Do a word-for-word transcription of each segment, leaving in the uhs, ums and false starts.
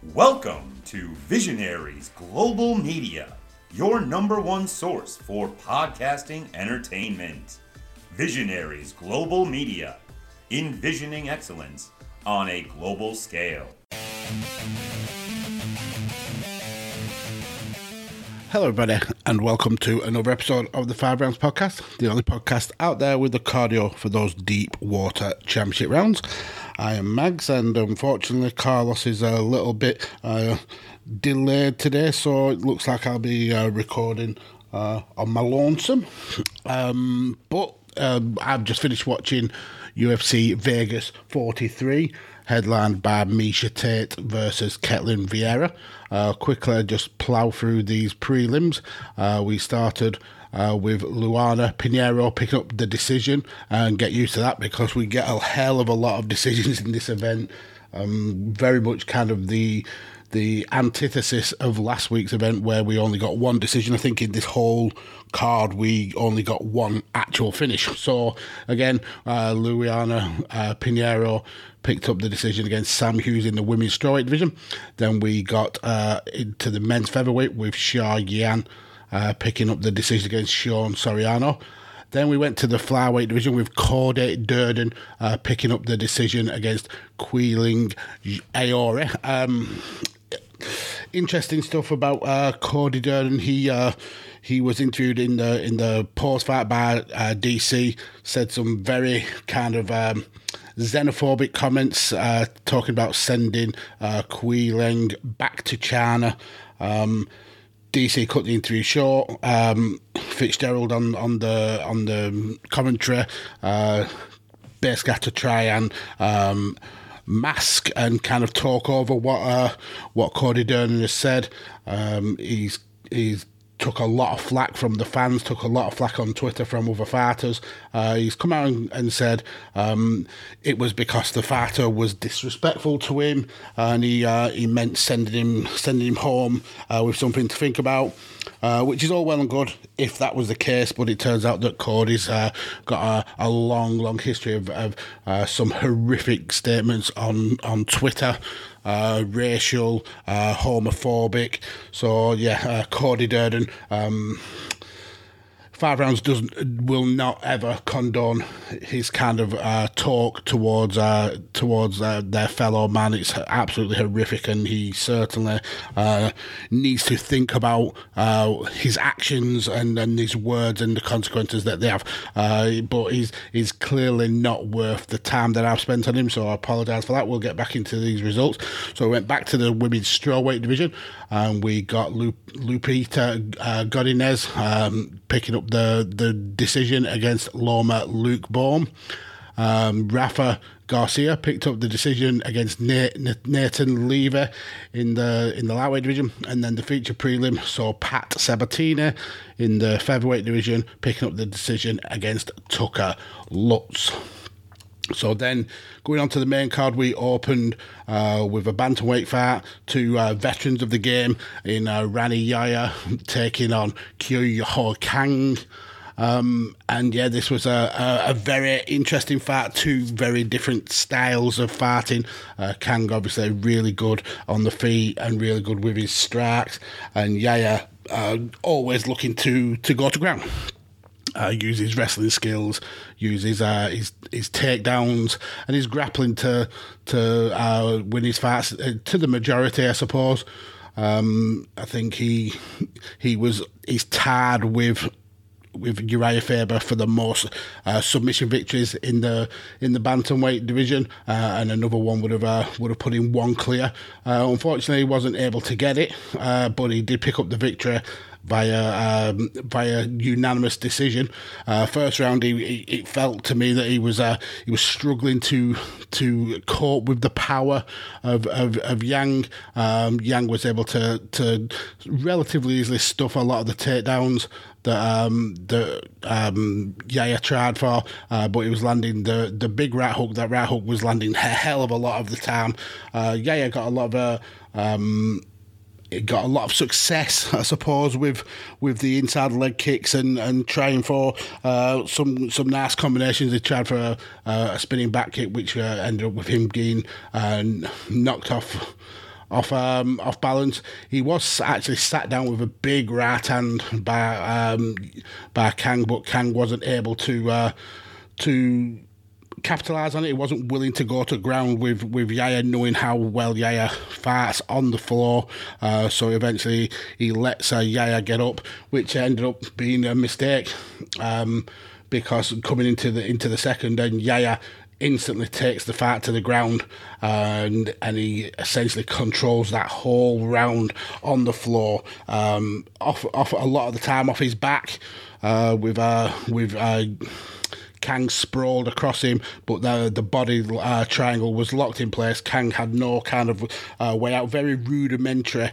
Welcome to Visionaries Global Media, your number one source for podcasting entertainment. Visionaries Global Media, envisioning excellence on a global scale. Hello everybody and welcome to another episode of the Five Rounds Podcast, the only podcast out there with the cardio for those deep water championship rounds. I am Mags and unfortunately Carlos is a little bit uh, delayed today, so it looks like I'll be uh, recording uh, on my lonesome. Um, but um, I've just finished watching U F C Vegas forty-three, headlined by Miesha Tate versus Ketlen Vieira. Uh, quickly, just plough through these prelims. Uh, we started uh, with Luana Pinheiro picking up the decision, and get used to that because we get a hell of a lot of decisions in this event. Um, very much kind of the the antithesis of last week's event where we only got one decision. I think in this whole card we only got one actual finish. So again, uh, Luana uh, Pinheiro picked up the decision against Sam Hughes in the women's strawweight division. Then we got uh, into the men's featherweight with Xia Yan uh, picking up the decision against Sean Soriano. Then we went to the flyweight division with Cody Durden uh, picking up the decision against Queeling Aore. Um, interesting stuff about uh, Cody Durden. He uh, he was interviewed in the in the post fight by uh, D C. Said some very kind of um, xenophobic comments, uh, talking about sending uh, Queeling back to China. Um, D C cut the interview short. Um, Fitzgerald on, on the on the commentary uh, basically had to try and um, mask and kind of talk over what uh, what Cody Durden has said. Um, he's he's took a lot of flack from the fans, took a lot of flack on Twitter from other fighters. Uh, he's come out and, and said um, it was because the fighter was disrespectful to him, and he uh, he meant sending him sending him home uh, with something to think about, uh, which is all well and good if that was the case. But it turns out that Cody's uh, got a, a long, long history of, of uh, some horrific statements on on Twitter. Uh, racial, uh, homophobic. So yeah, uh, Cody Durden. Um, Five Rounds doesn't will not ever condone his kind of uh, talk towards uh, towards uh, their fellow man. It's absolutely horrific, and he certainly uh, needs to think about uh, his actions and, and his words and the consequences that they have. Uh, but he's he's clearly not worth the time that I've spent on him, so I apologise for that. We'll get back into these results. So we went back to the women's strawweight division, and we got Lup- Lupita uh, Godinez um, picking up the the decision against Loma Luke Baum. Um, Rafa Garcia picked up the decision against Nathan Levy in the in the lightweight division, and then the feature prelim saw Pat Sabatini in the featherweight division picking up the decision against Tucker Lutz. So then, going on to the main card, we opened uh, with a bantamweight fight, two uh, veterans of the game in uh, Rani Yahya taking on Kyu Ho Kang. Um, and yeah, this was a, a, a very interesting fight, two very different styles of fighting. Uh, Kang obviously really good on the feet and really good with his strikes, and Yahya uh, always looking to, to go to ground. Uh, use his wrestling skills, use his uh, his his takedowns and his grappling to to uh, win his fights uh, to the majority, I suppose. Um, I think he he was he's tied with with Uriah Faber for the most uh, submission victories in the in the bantamweight division, uh, and another one would have uh, would have put in one clear. Uh, unfortunately, he wasn't able to get it, uh, but he did pick up the victory via um, via unanimous decision. Uh, first round, he, he, it felt to me that he was uh, he was struggling to to cope with the power of of, of Yang. Um, Yang was able to to relatively easily stuff a lot of the takedowns that um, that um, Yahya tried for, uh, but he was landing the the big right hook. That right hook was landing a hell of a lot of the time. Uh, Yahya got a lot of uh, um, it got a lot of success, I suppose, with with the inside leg kicks and, and trying for uh, some some nice combinations. He tried for a, a spinning back kick, which uh, ended up with him being uh, knocked off off um, off balance. He was actually sat down with a big right hand by um, by Kang, but Kang wasn't able to uh, to capitalise on it. He wasn't willing to go to ground with, with Yaya, knowing how well Yaya fights on the floor. Uh, so eventually he lets uh, Yaya get up, which ended up being a mistake um, because coming into the into the second, and Yaya instantly takes the fight to the ground, and and he essentially controls that whole round on the floor, um, off off a lot of the time off his back, uh, with uh, with. Uh, Kang sprawled across him, but the the body uh, triangle was locked in place. Kang had no kind of uh, way out. Very rudimentary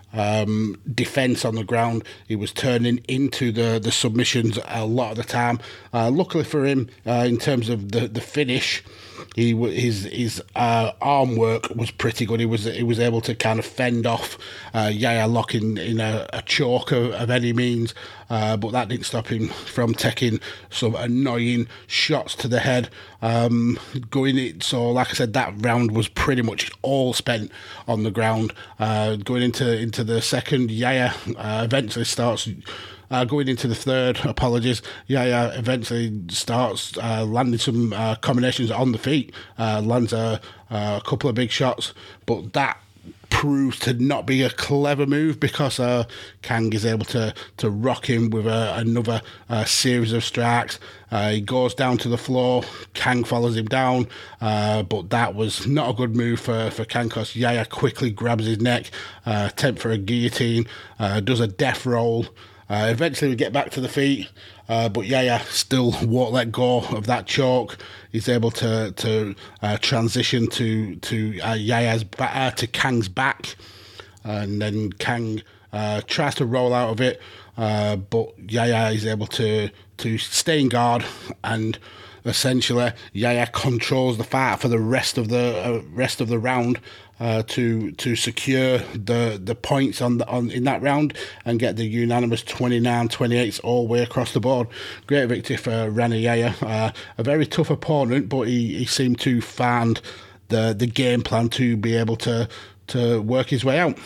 um, defense on the ground. He was turning into the, the submissions a lot of the time. Uh, luckily for him, uh, in terms of the, the finish, he his his uh, arm work was pretty good. He was he was able to kind of fend off uh, Yaya locking in a, a choke of, of any means, uh, but that didn't stop him from taking some annoying shots to the head. Um, going it so, like I said, that round was pretty much all spent on the ground. Uh, going into into the second, Yaya uh, eventually starts. Uh, going into the third, apologies, Yaya eventually starts uh, landing some uh, combinations on the feet, uh, lands a, a couple of big shots, but that proves to not be a clever move because uh, Kang is able to, to rock him with a, another uh, series of strikes. Uh, he goes down to the floor, Kang follows him down, uh, but that was not a good move for, for Kang because Yaya quickly grabs his neck, uh, attempt for a guillotine, uh, does a death roll. Uh, eventually we get back to the feet, uh, but Yaya still won't let go of that choke. He's able to to uh, transition to to uh, Yaya's ba- uh, to Kang's back, and then Kang uh, tries to roll out of it, uh, but Yaya is able to to stay in guard, and essentially Yaya controls the fight for the rest of the uh, rest of the round. Uh, to to secure the the points on the on in that round and get the unanimous twenty-nine twenty-eight all the way across the board. Great victory for Rani Yaya. Uh, a very tough opponent, but he, he seemed to find the the game plan to be able to to work his way out.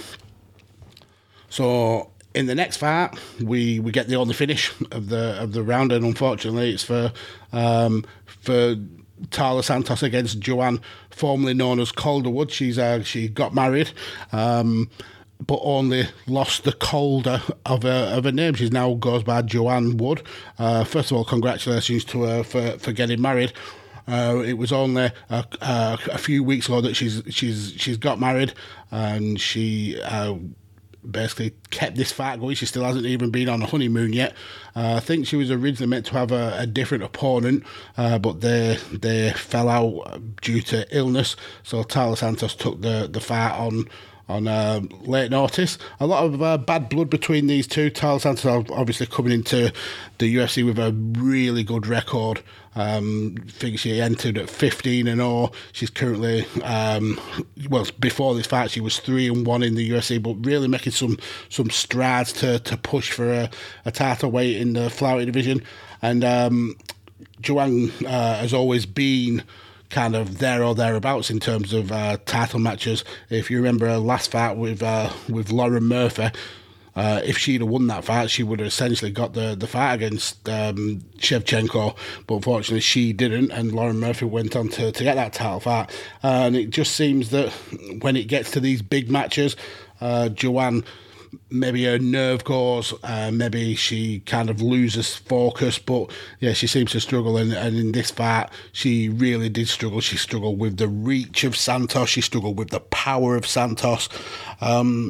So in the next fight, we, we get the only finish of the of the round, and unfortunately, it's for um, for. Tala Santos against Joanne, formerly known as Calderwood. She's uh, she got married, um, but only lost the Calder of her, of her name. She now goes by Joanne Wood. Uh, first of all, congratulations to her for, for getting married. Uh, it was only a, a, a few weeks ago that she's she's she's got married, and she. Uh, basically kept this fight going. She still hasn't even been on a honeymoon yet. Uh, I think she was originally meant to have a, a different opponent, uh, but they they fell out due to illness. So Tala Santos took the, the fight on on uh, late notice. A lot of uh, bad blood between these two. Tala Santos obviously coming into the U F C with a really good record. Um, I think she entered at fifteen and oh. She's currently, um, well, before this fight, she was three and one in the U F C, but really making some some strides to, to push for a, a title weight in the flyweight division. And um, Joanne uh, has always been kind of there or thereabouts in terms of uh, title matches. If you remember her last fight with uh, with Lauren Murphy, uh, if she'd have won that fight, she would have essentially got the, the fight against um, Shevchenko, but unfortunately she didn't, and Lauren Murphy went on to, to get that title fight. Uh, and it just seems that when it gets to these big matches, uh, Joanne, maybe her nerve goes, uh, maybe she kind of loses focus, but yeah, she seems to struggle, and, and in this fight she really did struggle. She struggled with the reach of Santos, she struggled with the power of Santos. Um,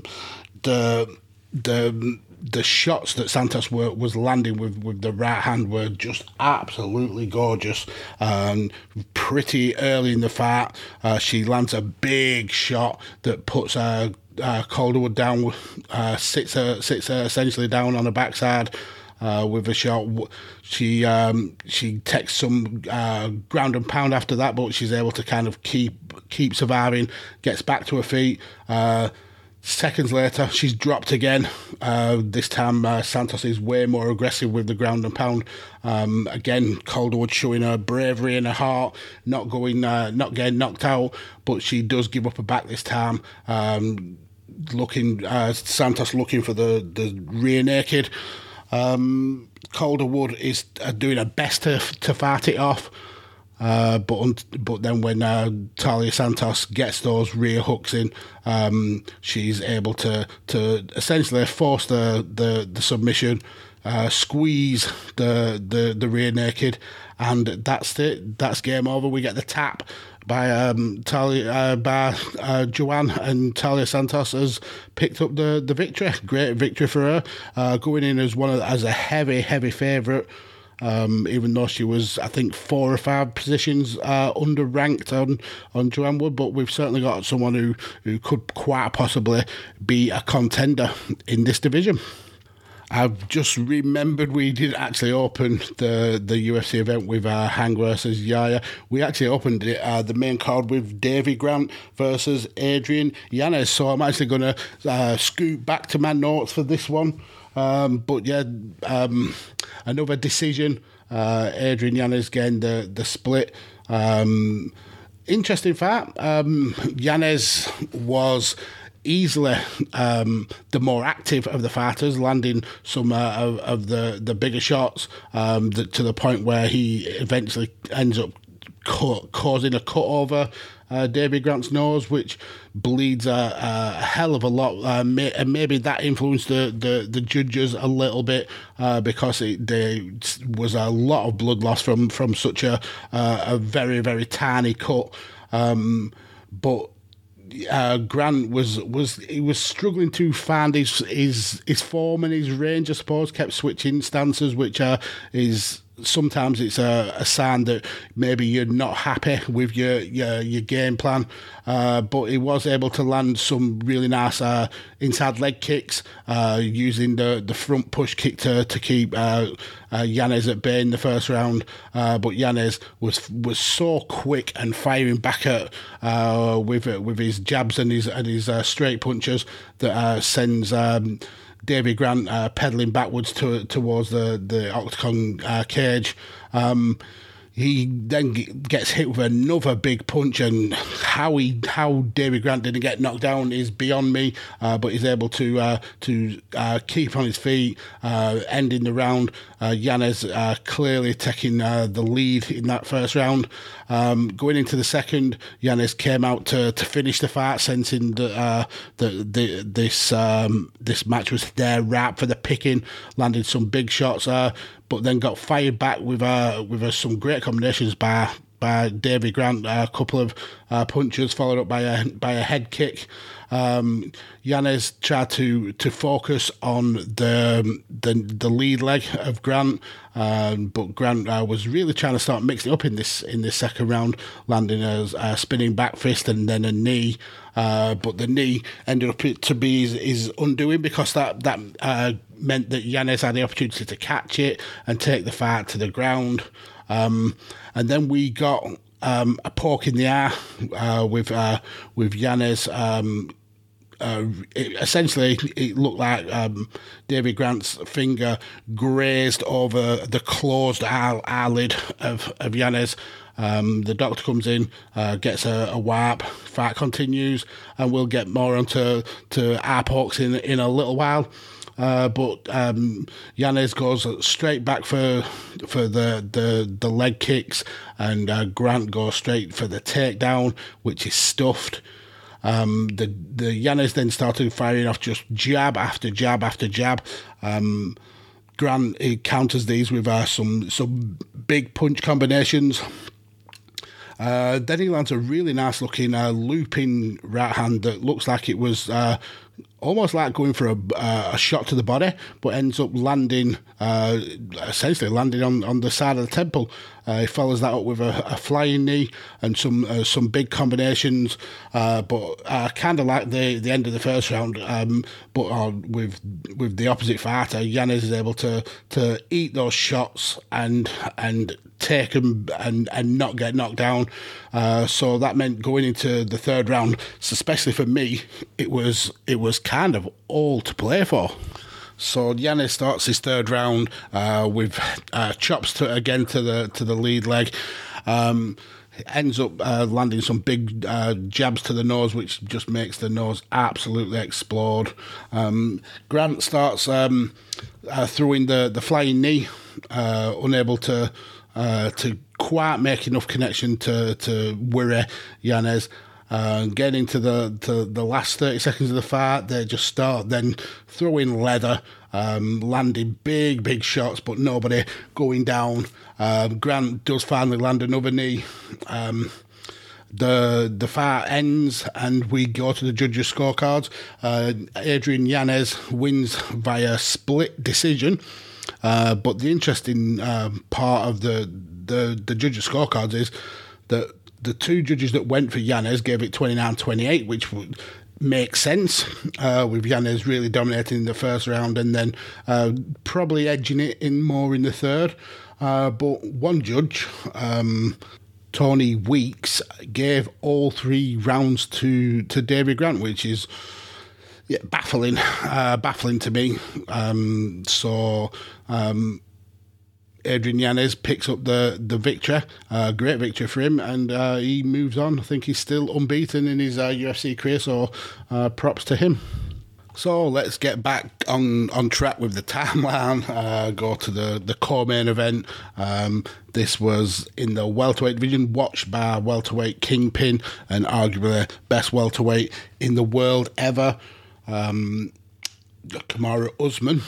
the the the shots that Santos were, was landing with, with the right hand were just absolutely gorgeous. Um, pretty early in the fight, uh, she lands a big shot that puts her Uh, Calderwood down, uh, sits her, sits her essentially down on her backside uh, with a shot. She um, she takes some uh, ground and pound after that, but she's able to kind of keep keep surviving. Gets back to her feet. Uh, Seconds later, she's dropped again. Uh, this time, uh, Santos is way more aggressive with the ground and pound. Um, again, Calderwood showing her bravery and her heart, not going, uh, not getting knocked out, but she does give up her back this time. Um, looking, uh, Santos looking for the, the rear naked. Um, Calderwood is uh, doing her best to to fight it off. Uh, but but then when uh, Taila Santos gets those rear hooks in, um, she's able to to essentially force the the, the submission, uh, squeeze the, the the rear naked, and that's it. That's game over. We get the tap by um, Taila, uh, by uh, Joanne, and Taila Santos has picked up the, the victory. Great victory for her, uh, going in as one of, as a heavy heavy favourite. Um, even though she was, I think, four or five positions uh, under-ranked on, on Joanne Wood, but we've certainly got someone who, who could quite possibly be a contender in this division. I've just remembered we did actually open the, the U F C event with uh, Hang versus Yaya. We actually opened it, uh, the main card with Davy Grant versus Adrian Yanez, so I'm actually going to uh, scoot back to my notes for this one. Um, but yeah, um, another decision. Uh, Adrian Yanez getting the the split. Um, interesting fact: um, Yanez was easily um, the more active of the fighters, landing some uh, of, of the the bigger shots um, the, to the point where he eventually ends up ca- causing a cut over Uh, Davy Grant's nose, which bleeds a, a hell of a lot, uh, may, and maybe that influenced the, the, the judges a little bit uh, because it, there was a lot of blood loss from from such a uh, a very very tiny cut. Um, but uh, Grant was was he was struggling to find his his his form and his range, I suppose. Kept switching stances, which uh, is. Sometimes it's a, a sign that maybe you're not happy with your your, your game plan, uh, but he was able to land some really nice uh, inside leg kicks uh, using the, the front push kick to to keep uh, uh, Yanez at bay in the first round. Uh, but Yanez was was so quick and firing back at uh, with with his jabs and his and his uh, straight punches that uh, sends. Um, Davy Grant uh, pedaling backwards to, towards the, the octagon uh, cage. Um, he then g- gets hit with another big punch, and how he how Davy Grant didn't get knocked down is beyond me. Uh, but he's able to uh, to uh, keep on his feet, uh, ending the round. Uh, Yanez uh, clearly taking uh, the lead in that first round. Um, going into the second, Yanez came out to, to finish the fight, sensing that uh, the, the, this um, this match was their wrap for the picking. Landed some big shots, uh, but then got fired back with uh, with uh, some great combinations by by Davy Grant. A couple of uh, punches followed up by a by a head kick. Um, Yanez tried to, to focus on the the the lead leg of Grant, um, but Grant uh, was really trying to start mixing it up in this in this second round, landing a, a spinning back fist and then a knee. Uh, but the knee ended up to be his, his undoing because that that uh, meant that Yanez had the opportunity to catch it and take the fight to the ground. Um, and then we got um, a poke in the eye uh, with uh, with Yanez. Um, uh, it, essentially, it looked like um, Davy Grant's finger grazed over the closed eye, eyelid of, of Yanez. Um, the doctor comes in, uh, gets a, a wipe, fight continues, and we'll get more onto to eye pokes in, in a little while. Uh, but um, Yanez goes straight back for for the, the, the leg kicks, and uh, Grant goes straight for the takedown, which is stuffed. Um, the the Yanez then started firing off just jab after jab after jab. Um, Grant he counters these with uh, some some big punch combinations. Uh, then he lands a really nice looking uh, looping right hand that looks like it was uh, almost like going for a, uh, a shot to the body, but ends up landing, uh, essentially landing on, on the side of the temple. Uh, he follows that up with a, a flying knee and some uh, some big combinations, uh, but uh, kind of like the, the end of the first round, um, but uh, with with the opposite fighter, Yanez is able to to eat those shots and and take them and, and not get knocked down. Uh, so that meant going into the third round, especially for me, it was it was kind of all to play for. So Yanez starts his third round uh, with uh, chops to, again to the to the lead leg. Um, ends up uh, landing some big uh, jabs to the nose, which just makes the nose absolutely explode. Um, Grant starts um, uh, throwing the, the flying knee, uh, unable to uh, to quite make enough connection to to worry Yanez. Uh, getting into the to the last thirty seconds of the fight, they just start then throwing leather, um, landing big, big shots, but nobody going down. Uh, Grant does finally land another knee. Um, the the fight ends, and we go to the judges' scorecards. Uh, Adrian Yanez wins via split decision. Uh, but the interesting um, part of the, the, the judges' scorecards is that the two judges that went for Yanez gave it twenty-nine twenty-eight, which would make sense, uh, with Yanez really dominating in the first round and then uh, probably edging it in more in the third. Uh, but one judge, um, Tony Weeks, gave all three rounds to, to David Grant, which is yeah, baffling, uh, baffling to me. Um, so... Um, Adrian Yanez picks up the, the victory, uh, great victory for him, and uh, he moves on. I think he's still unbeaten in his uh, U F C career, so uh, props to him. So let's get back on, on track with the timeline, uh, go to the, the co-main event. Um, this was in the welterweight division, watched by welterweight kingpin and arguably best welterweight in the world ever, um, Kamaru Usman.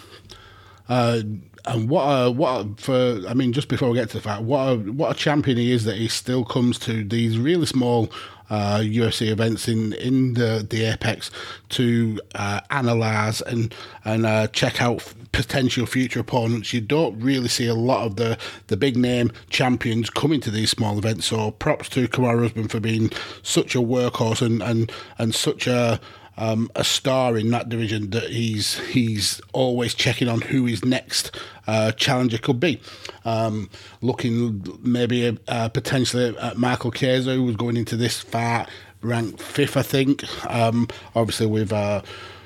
Uh, And what a, what a, for, I mean, just before we get to the fact, what a, what a champion he is that he still comes to these really small uh, U F C events in, in the, the Apex to uh, analyse and, and uh, check out potential future opponents. You don't really see a lot of the, the big name champions coming to these small events, so props to Kamaru Usman for being such a workhorse and, and, and such a Um, a star in that division, that he's he's always checking on who his next uh, challenger could be. Um, looking maybe uh, potentially at Michael Chiesa, who was going into this fight ranked fifth, I think. Um, obviously with uh,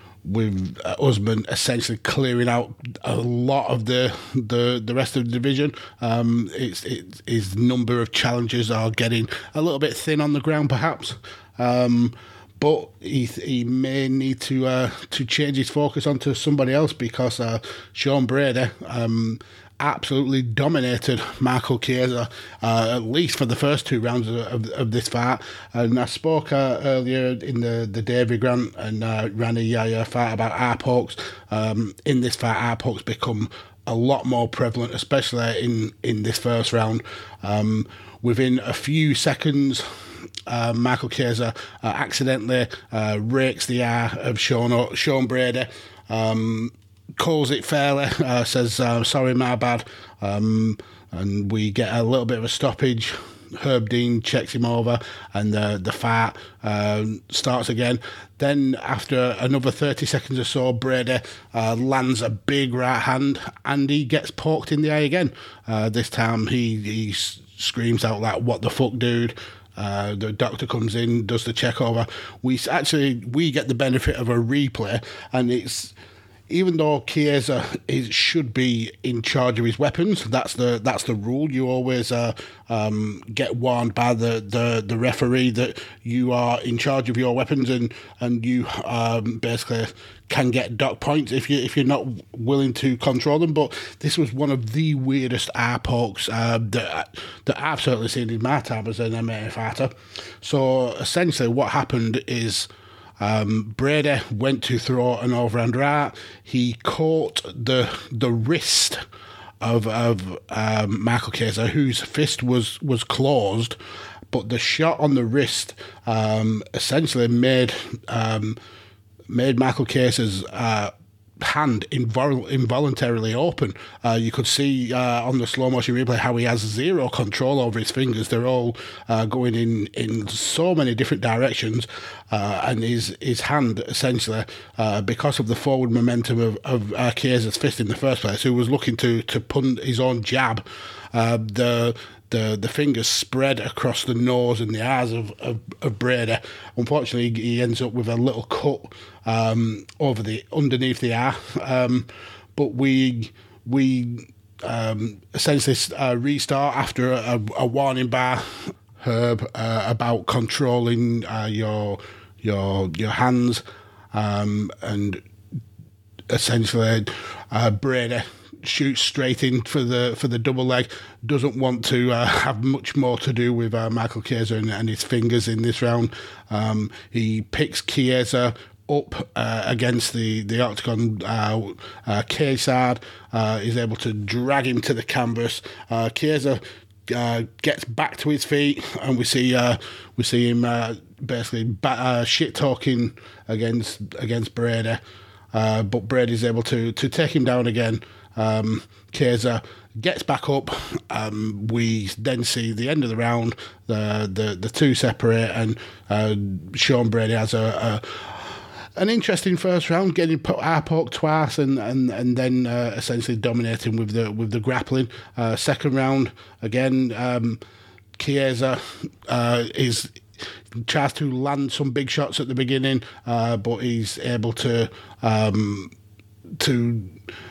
with uh, Usman essentially clearing out a lot of the the, the rest of the division. Um, it's, it's his number of challengers are getting a little bit thin on the ground, perhaps. Um, But he he may need to uh, to change his focus onto somebody else, because uh, Sean Brady um, absolutely dominated Michael Chiesa, uh, at least for the first two rounds of, of, of this fight. And I spoke uh, earlier in the, the David Grant and uh, Rani Yahya fight about eye pokes. Um, in this fight, eye pokes become a lot more prevalent, especially in, in this first round. Um, within a few seconds, Uh, Michael Chiesa uh, accidentally uh, rakes the eye of Sean, Sean Brady, um, calls it fairly, uh, says, uh, sorry, my bad, um, and we get a little bit of a stoppage. Herb Dean checks him over, and the, the fight uh, starts again. Then, after another thirty seconds or so, Brady uh, lands a big right hand, and he gets poked in the eye again. Uh, this time, he, he screams out like, "What the fuck, dude?" Uh, the doctor comes in, does the check over. We actually we get the benefit of a replay, and it's, even though Chiesa is should be in charge of his weapons, that's the that's the rule. You always uh, um, get warned by the, the, the referee that you are in charge of your weapons, and and you um, basically can get dock points if you if you're not willing to control them. But this was one of the weirdest eye pokes uh, that that I've certainly seen in my time as an M M A fighter. So essentially, what happened is, Um, Brady went to throw an overhand right. He caught the the wrist of of um, Michael Chiesa, whose fist was was closed, but the shot on the wrist um, essentially made um, made Michael Chiesa's uh, hand invol- involuntarily open. Uh, you could see uh, on the slow motion replay how he has zero control over his fingers. They're all uh, going in, in so many different directions, uh, and his his hand essentially, uh, because of the forward momentum of, of uh, Chiesa's fist in the first place, who was looking to to punt his own jab, uh, the The, the fingers spread across the nose and the eyes of, of, of Brady. Unfortunately, he ends up with a little cut um, over the underneath the eye. Um, but we we um, essentially uh, restart after a, a warning by Herb uh, about controlling uh, your your your hands, um, and essentially uh, Brady shoots straight in for the for the double leg. Doesn't want to uh, have much more to do with uh, Michael Chiesa and, and his fingers in this round. Um, he picks Chiesa up uh, against the the octagon uh, uh, cage side. Uh, is able to drag him to the canvas. Uh, Chiesa uh, gets back to his feet, and we see uh, we see him uh, basically ba- uh, shit talking against against Brady. Uh, but Brady's able to to take him down again. Um, Chiesa gets back up. Um, we then see the end of the round. The the, the two separate, and uh, Sean Brady has a, a an interesting first round, getting put eye poked twice, and and and then uh, essentially dominating with the with the grappling. Uh, second round again, um, Chiesa uh, is. tries to land some big shots at the beginning, uh, but he's able to um, to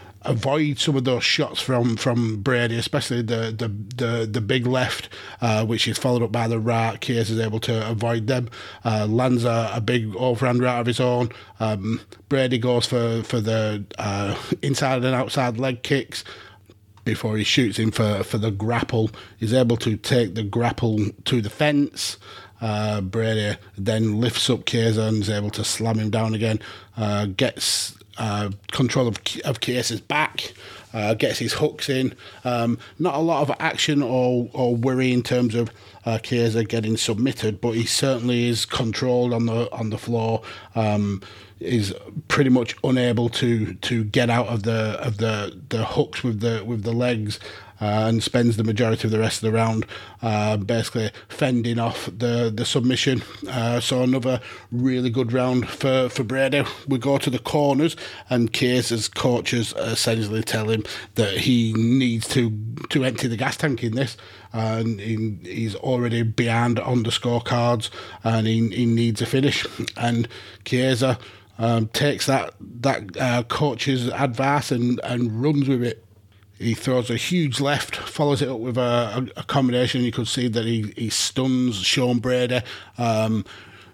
avoid some of those shots from, from Brady, especially the the, the, the big left, uh, which is followed up by the right. Chiesa is able to avoid them, uh, lands a, a big overhand right of his own. Um, Brady goes for, for the uh, inside and outside leg kicks before he shoots in for, for the grapple. He's able to take the grapple to the fence. Uh, Brady then lifts up Chiesa and is able to slam him down again. Uh, gets uh, control of of Chiesa's back. Uh, gets his hooks in. Um, not a lot of action or, or worry in terms of uh, Chiesa getting submitted, but he certainly is controlled on the on the floor. Um, is pretty much unable to to get out of the of the, the hooks with the with the legs. Uh, and spends the majority of the rest of the round uh, basically fending off the, the submission. Uh, so another really good round for, for Brady. We go to the corners, and Chiesa's coaches essentially tell him that he needs to, to empty the gas tank in this. Uh, and he, he's already behind on the scorecards, and he, he needs a finish. And Chiesa um, takes that, that uh, coach's advice and, and runs with it. He throws a huge left, follows it up with a, a, a combination. You could see that he, he stuns Sean Brady. Um,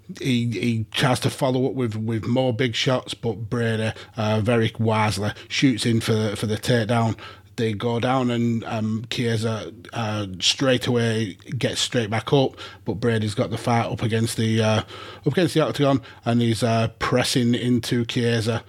he he tries to follow up with, with more big shots, but Brady uh, very wisely shoots in for the, for the takedown. They go down, and um, Chiesa uh, straight away gets straight back up, but Brady's got the fight up against the uh, up against the octagon, and he's uh, pressing into Chiesa.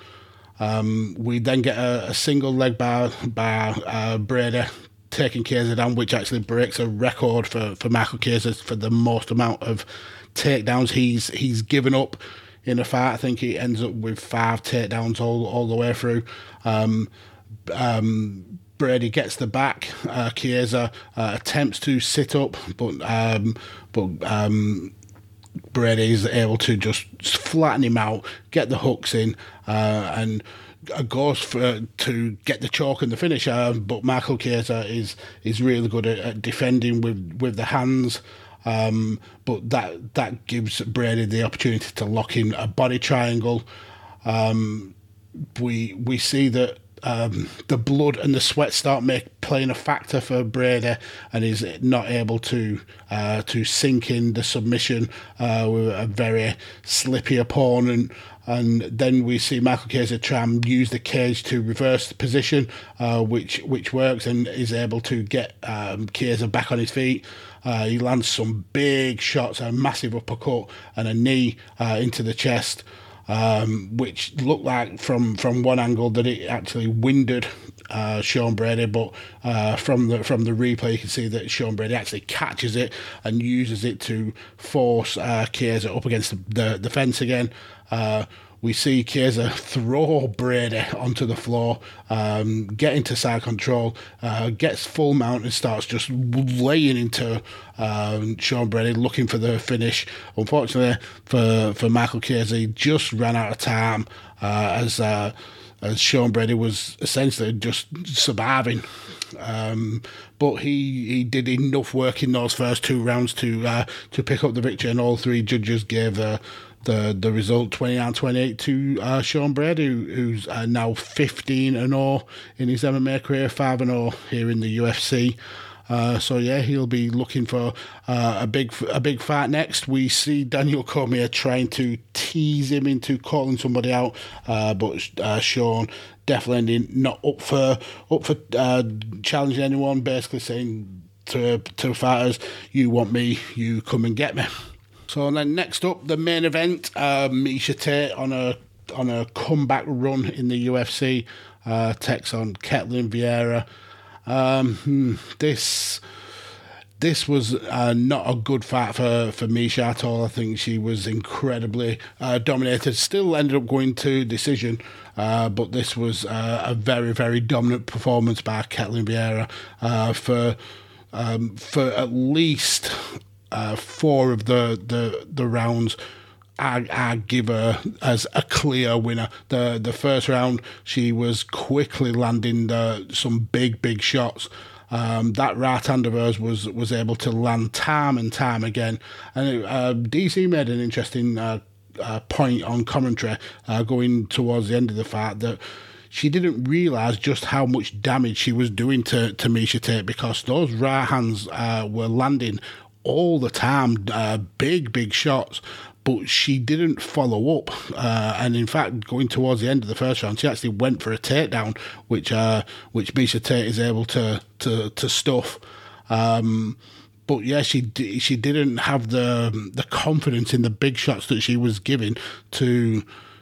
Um, we then get a, a single leg by, by uh, Brady taking Chiesa down, which actually breaks a record for, for Michael Chiesa for the most amount of takedowns he's he's given up in a fight. I think he ends up with five takedowns all, all the way through. Um, um, Brady gets the back. Uh, Chiesa uh, attempts to sit up, but um, but um, Brady is able to just flatten him out, get the hooks in, uh, and goes for to get the choke and the finish. Uh, but Michael Chiesa is is really good at, at defending with, with the hands. Um, but that that gives Brady the opportunity to lock in a body triangle. Um, we we see that um, the blood and the sweat start make playing a factor for Brady, and he's not able to uh, to sink in the submission uh, with a very slippy opponent. And then we see Michael Chiesa try and use the cage to reverse the position, uh, which which works, and is able to get um, Chiesa back on his feet. Uh, he lands some big shots, a massive uppercut and a knee uh, into the chest, um, which looked like from, from one angle that it actually winded uh, Sean Brady, but uh, from the from the replay you can see that Sean Brady actually catches it and uses it to force uh, Chiesa up against the, the, the fence again. Uh, we see Chiesa throw Brady onto the floor, um, get into side control, uh, gets full mount and starts just laying into um, Sean Brady, looking for the finish. Unfortunately for, for Michael Chiesa, he just ran out of time uh, as uh, as Sean Brady was essentially just surviving. Um, but he he did enough work in those first two rounds to uh, to pick up the victory, and all three judges gave the the, the result twenty-nine twenty-eight to uh, Sean Brady, who, who's uh, now fifteen and oh in his M M A career, five and oh here in the U F C. Uh, so yeah, he'll be looking for uh, a big a big fight next. We see Daniel Cormier trying to tease him into calling somebody out, uh, but uh, Sean definitely not up for up for uh, challenging anyone. Basically saying to to fighters, "You want me, you come and get me." So then next up, the main event, uh, Miesha Tate on a on a comeback run in the U F C, uh, takes on Ketlen Vieira. Um, this this was uh, not a good fight for, for Miesha at all. I think she was incredibly uh, dominated. Still ended up going to decision, uh, but this was uh, a very, very dominant performance by Ketlen Vieira uh, for um, for at least uh, four of the, the, the rounds. I, I give her as a clear winner. The the first round, she was quickly landing the, some big, big shots. Um, that right hand of hers was, was able to land time and time again. And uh, D C made an interesting uh, uh, point on commentary uh, going towards the end of the fight that she didn't realise just how much damage she was doing to, to Miesha Tate, because those right hands uh, were landing all the time, uh, big, big shots. But she didn't follow up, uh, and in fact, going towards the end of the first round, she actually went for a takedown, which uh, which Miesha Tate is able to to, to stuff. Um, but yeah, she she didn't have the the confidence in the big shots that she was giving to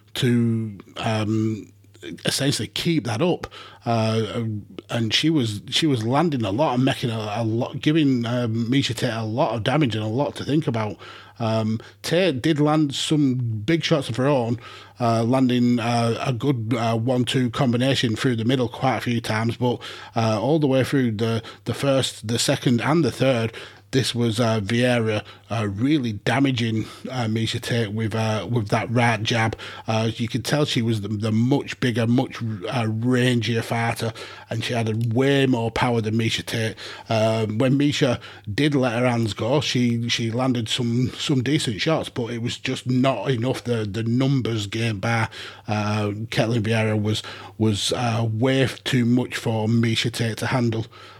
to um, essentially keep that up, uh, and she was she was landing a lot and making a, a lot, giving um, Miesha Tate a lot of damage and a lot to think about. Um, Tate did land some big shots of her own, uh, landing uh, a good uh, one two combination through the middle quite a few times, but uh, all the way through the, the first, the second and the third, this was uh, Vieira uh, really damaging uh, Miesha Tate with uh, with that right jab. Uh, you could tell she was the, the much bigger, much uh, rangier fighter, and she had a way more power than Miesha Tate. Uh, when Miesha did let her hands go, she she landed some some decent shots, but it was just not enough. The the numbers gained by uh, Ketlen Vieira was was uh, way too much for Miesha Tate to handle.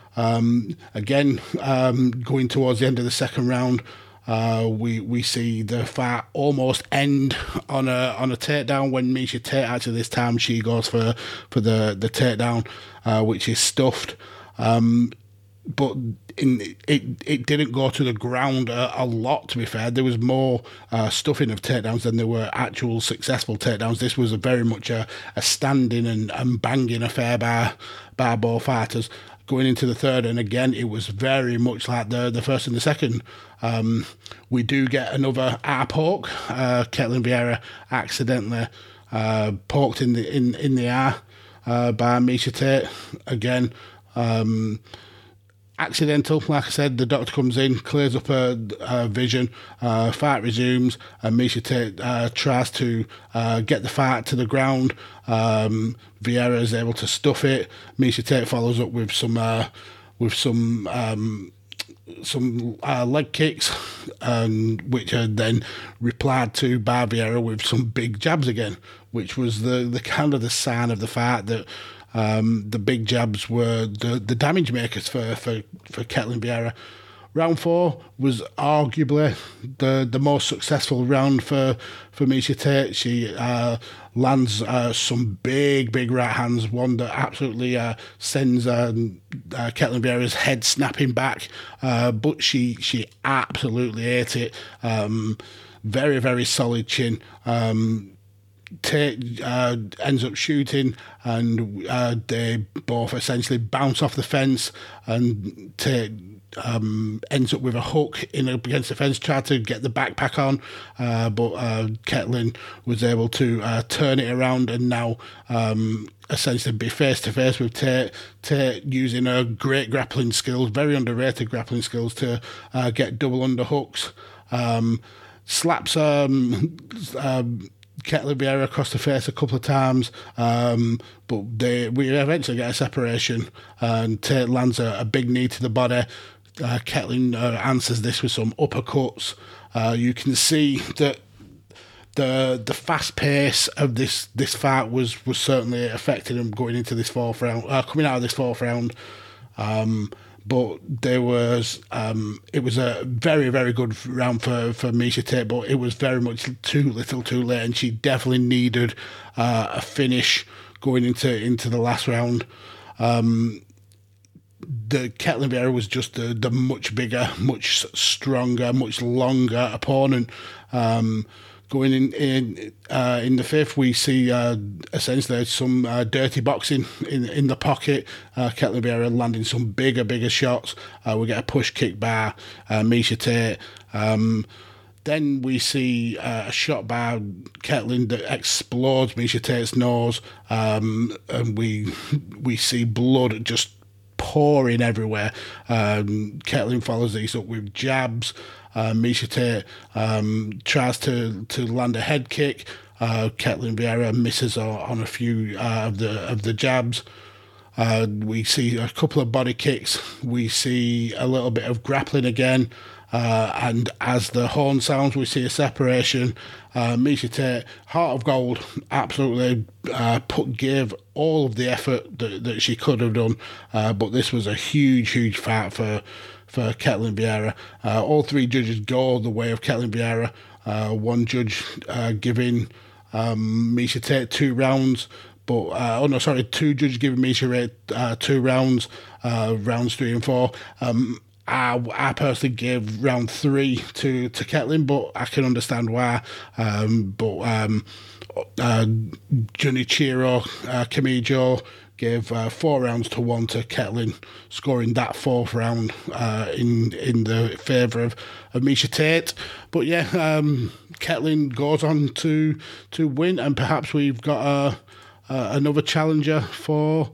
Um, again, um, going towards the end of the second round, uh, we we see the fight almost end on a on a takedown when Miesha Tate actually this time she goes for for the the takedown, uh, which is stuffed. Um, but in, it it didn't go to the ground a, a lot. To be fair, there was more uh, stuffing of takedowns than there were actual successful takedowns. This was a very much a, a standing and, and banging affair by by both fighters. Going into the third, and again, it was very much like the the first and the second. Um, we do get another eye poke. Uh, Ketlen Vieira accidentally uh, poked in the in, in the eye uh, by Miesha Tate. Again, um, accidental. Like I said, the doctor comes in, clears up her, her vision, uh, fight resumes, and Miesha Tate uh, tries to uh, get the fight to the ground. Um, Vieira is able to stuff it. Miesha Tate follows up with some uh, with some um, some uh, leg kicks, um, which are then replied to by Vieira with some big jabs again, which was the, the kind of the sign of the fight that Um, the big jabs were the, the damage makers for, for, for Ketlen Vieira. Round four was arguably the, the most successful round for, for Miesha Tate. She uh, lands uh, some big, big right hands, one that absolutely uh, sends um, uh, Ketlen Vieira's head snapping back, uh, but she, she absolutely ate it. Um, very, very solid chin. Um, Tate uh, ends up shooting, and uh, they both essentially bounce off the fence, and Tate um, ends up with a hook in against the fence, tried to get the backpack on, uh, but uh, Ketlin was able to uh, turn it around and now um, essentially be face to face with Tate. Tate using her great grappling skills, very underrated grappling skills, to uh, get double underhooks. Um, slaps um, um, Ketlen Vieira across the face a couple of times, um, but they we eventually get a separation, and Tate lands a, a big knee to the body. Uh, Ketlin uh, answers this with some uppercuts. Uh, you can see that the the fast pace of this this fight was was certainly affecting him going into this fourth round, uh, coming out of this fourth round. Um, But there was, um, it was a very, very good round for, for Miesha Tate, but it was very much too little too late, and she definitely needed uh, a finish going into, into the last round. Um, the Ketlen Vieira was just the, the much bigger, much stronger, much longer opponent. Um, Going in in uh, in the fifth, we see uh, essentially some uh, dirty boxing in in the pocket. Uh, Ketlen Vieira landing some bigger, bigger shots. Uh, we get a push kick by uh, Miesha Tate. Um, then we see uh, a shot by Ketlin that explodes Miesha Tate's nose, um, and we we see blood just pouring everywhere. Um, Ketlin follows these up with jabs. Uh, Miesha Tate um, tries to, to land a head kick. Uh, Ketlen Vieira misses on, on a few uh, of the of the jabs. Uh, we see a couple of body kicks. We see a little bit of grappling again. Uh, and as the horn sounds, we see a separation. Uh, Miesha Tate, heart of gold, absolutely uh, put gave all of the effort that, that she could have done. Uh, but this was a huge, huge fight for for Ketlen Vieira. Uh, all three judges go the way of Ketlen Vieira. Uh, one judge uh, giving um, Miesha Tate two rounds. But, uh, oh no, sorry, two judges giving Miesha Tate uh, two rounds, uh, rounds three and four. Um, I, I personally gave round three to, to Ketlin, but I can understand why. Um, but um, uh, Junichiro uh, Kamijo gave uh, four rounds to one to Ketlin, scoring that fourth round uh, in in the favour of, of Miesha Tate. But yeah, um, Ketlin goes on to to win, and perhaps we've got a, a, another challenger for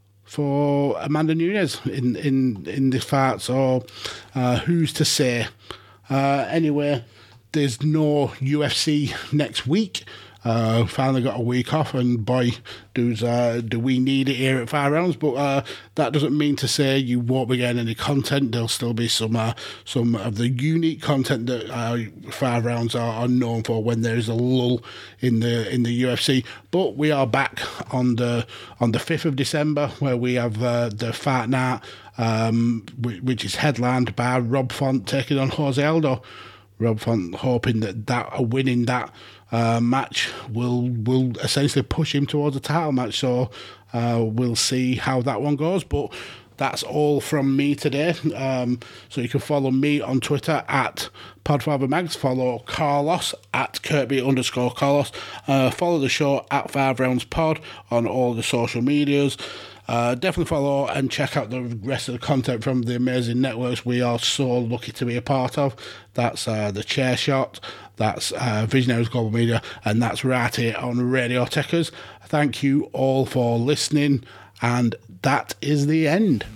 for Amanda Nunes in in in this fight. So uh, who's to say? Uh, anyway, there's no U F C next week. Uh, finally got a week off, and boy, does uh, do we need it here at Five Rounds. But uh, that doesn't mean to say you won't be getting any content. There'll still be some uh, some of the unique content that uh, Five Rounds are, are known for when there is a lull in the in the U F C. But we are back on the on the fifth of December, where we have uh, the Fight Night, um, which is headlined by Rob Font taking on Jose Aldo. Rob Font hoping that that winning that uh, match will will essentially push him towards a title match. So uh, we'll see how that one goes. But that's all from me today. Um, so you can follow me on Twitter at PodfatherMags. Follow Carlos at Kirby underscore Carlos. Uh, follow the show at Five Rounds Pod on all the social medias. Uh, definitely follow and check out the rest of the content from the amazing networks we are so lucky to be a part of. That's uh, the Chair Shot, that's uh, Visionaries Global Media, and that's right here on Radio Techers. Thank you all for listening, and that is the end.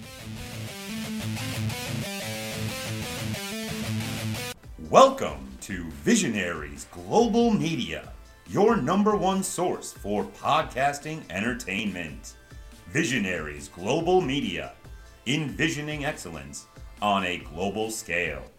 Welcome to Visionaries Global Media, your number one source for podcasting entertainment. Visionaries Global Media, envisioning excellence on a global scale.